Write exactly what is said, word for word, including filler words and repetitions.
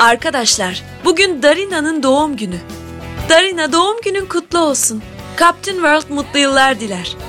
Arkadaşlar, bugün Darina'nın doğum günü. Darina, doğum günün kutlu olsun. Captain World mutlu yıllar diler.